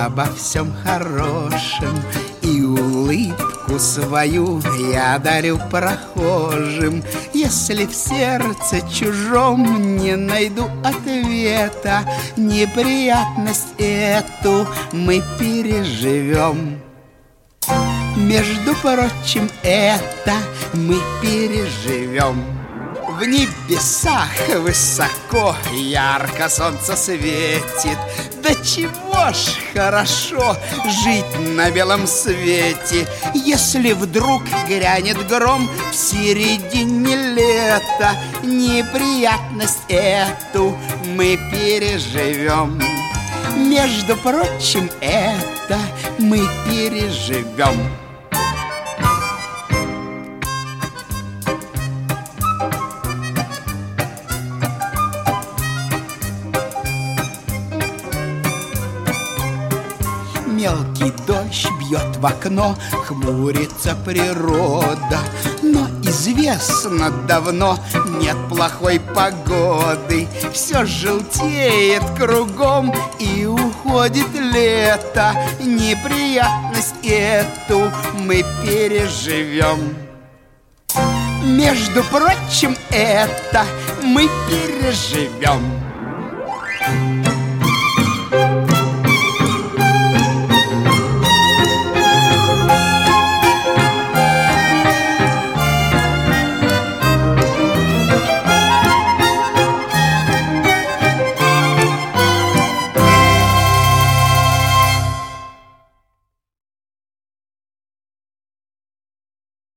обо всем хорошем, и улыбку свою я дарю прохожим. Если в сердце чужом не найду ответа, неприятность эту мы переживем. Между прочим, это мы переживем. В небесах высоко ярко солнце светит. Да чего ж хорошо жить на белом свете. Если вдруг грянет гром в середине лета, неприятность эту мы переживем. Между прочим, это мы переживем. Мелкий дождь бьет в окно, хмурится природа. Но известно давно, нет плохой погоды. Все желтеет кругом и уходит лето. Неприятность эту мы переживем. Между прочим, это мы переживем.